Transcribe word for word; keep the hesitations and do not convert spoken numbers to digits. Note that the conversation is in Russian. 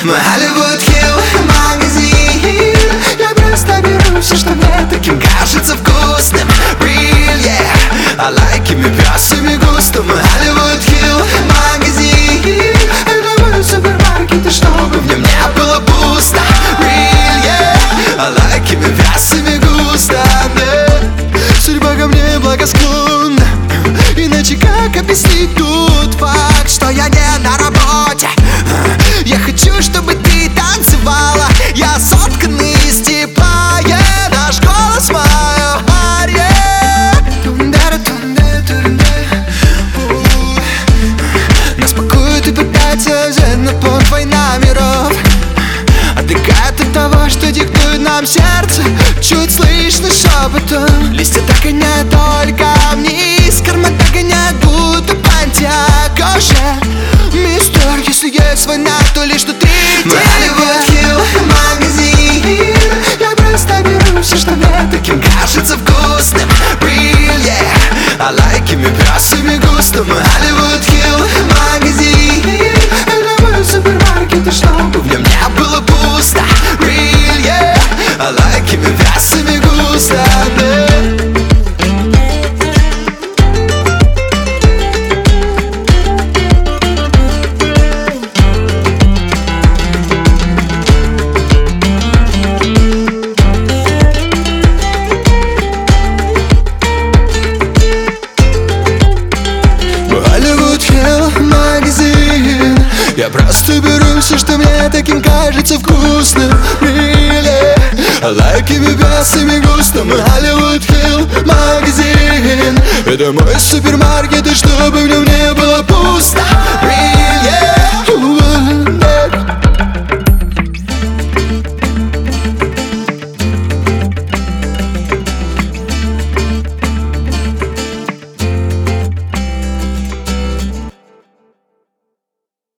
мой Hollywood Hill магазин. Я просто беру все, что мне таким кажется вкусным. Real, yeah, I like ими пясами густо. Мой Hollywood Hill магазин. Это мой супермаркет, и чтобы в нем не было пусто. Real, yeah, I like ими пясами густо, yeah. Судьба ко мне благосклонна, иначе как объяснить тот факт, что я не на работе? Я хочу, чтобы ты танцевала. Я сотканный из тепла, yeah. Наш голос мое ария. Нас пакуют и пытаются взять на понт война миров. Отвлекает от того, что диктует нам сердце. Чуть слышно шепотом. Листья догоняют только вниз. Карма догоняет, будто пантеакоша. Мистер, если есть война, то лишь внутри тебя. Hollywood Hill магазин. Я просто беру все, что мне таким кажется вкусным. Real, yeah, I like ими пясами густо. Мой Hollywood Hill магазин. Это мой супермаркет, и чтобы в нем не было пусто. Real, yeah, I like ими пясами густо, yeah. Я просто беру все, что мне таким кажется вкусным. Really, I like ими пясами густо. Мой Hollywood Hill магазин. Это мой супермаркет, и чтобы в нем не было